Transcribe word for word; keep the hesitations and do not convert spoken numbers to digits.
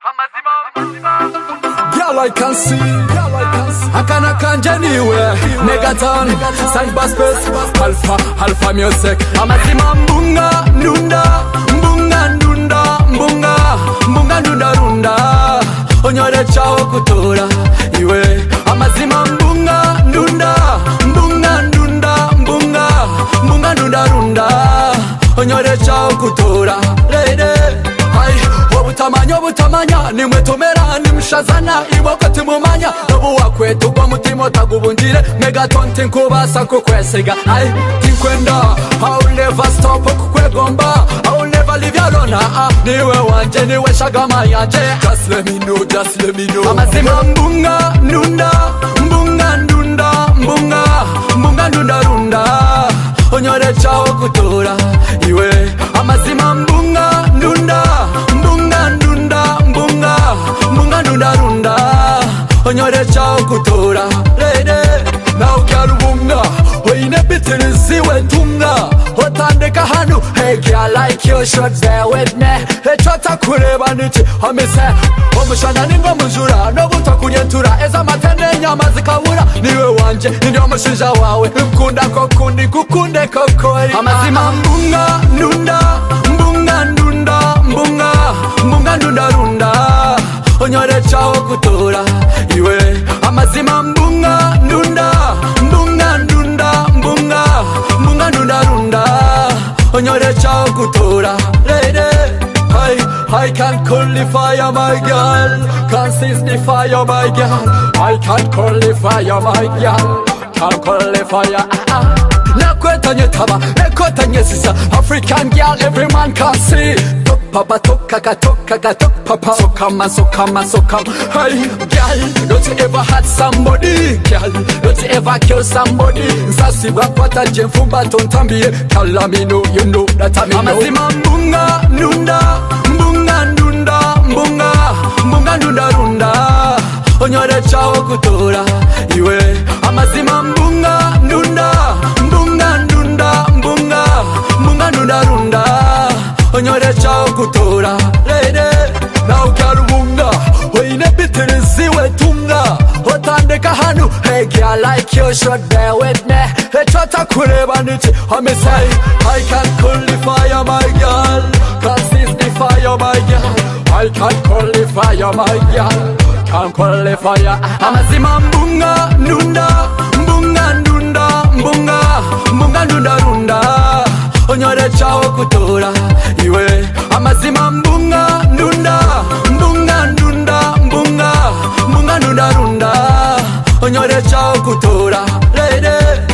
Girl, I can see, girl, I can see. I can, I can anywhere. Megaton, cyberspace, alpha, alpha music. Amazima mbunga, nunda, mbunga, nunda, mbunga, mbunga, nunda, runda. Onyore chao kutora, iwe. Amazima mbunga, nunda, mbunga, nunda, mbunga, mbunga, nunda, runda. Onyore chao kutora, lady. Obutamanya obutamanya nimwe tumera nimshazana iboko timumanya nobu wakwetu kwa mutima tagubundire Megaton tinkubasa kukwesiga ai tinkwenda I'll never stop kukwegomba I'll never leave you alone ah niwe wanje niwe shagama yanje just let me know just let me know Amazima mbunga nunda mbunga ndunda mbunga mbunga ndunda runda onyore chao kutora iwe Amazima mbunga nunda Nunda runda, onyore chao kutora, lady. Now girl bunga, oine bitirizi wetunga, otandeka hanu. Hey girl, like you should bear with me. Hey chota kureba nichi, homise. Omushana ningo mujura, no buta kunyentura. Eza matende nyama zikawura, niwe wanje, ninyo mushinja wawe. Mkunda kokundi, kukunde kokoi. Amazima mbunga, nunda, mbunga, nunda, mbunga, mbunga, nunda runda. Onyore chao kutora, iwe Amazima mbunga, ndunda, mbunga, ndunda, mbunga, mbunga, ndunda, runda Onyore chao kutora, lady I, I can't qualify you my girl Can't seize the fire my girl I can't qualify you my girl Can't qualify you ah ah Nakweta nyetaba, ekweta nyesisa African girl every man can see Papa toka katoka katok papa so come so come so come hey girl don't you ever hurt somebody girl don't you ever kill somebody sasi wakwata jemfumba tontambie tell me know you know that I mean Amazima mbunga nunda mbunga nunda mbunga mbunga nunda runda onyore chao kutora iwe Amazima mbunga nunda mbunga nunda mbunga mbunga nunda runda onyore chao kutora, lady. Now girl bunga, oine bitirizi wetunga, otandeka hanu. Hey girl, like you should bear with me. Hey chota kureba nichi, hami say I can't qualify you my girl, can't seize the fire my girl. I can't qualify you my girl, can't qualify you. Amazima mbunga, nunda, mbunga, ndunda, mbunga, mbunga, ndunda, runda. Onyore chao kutora, iwe Amazima mbunga, ndunda, mbunga, ndunda, mbunga, mbunga, ndunda, runda Onyore chao kutora, lady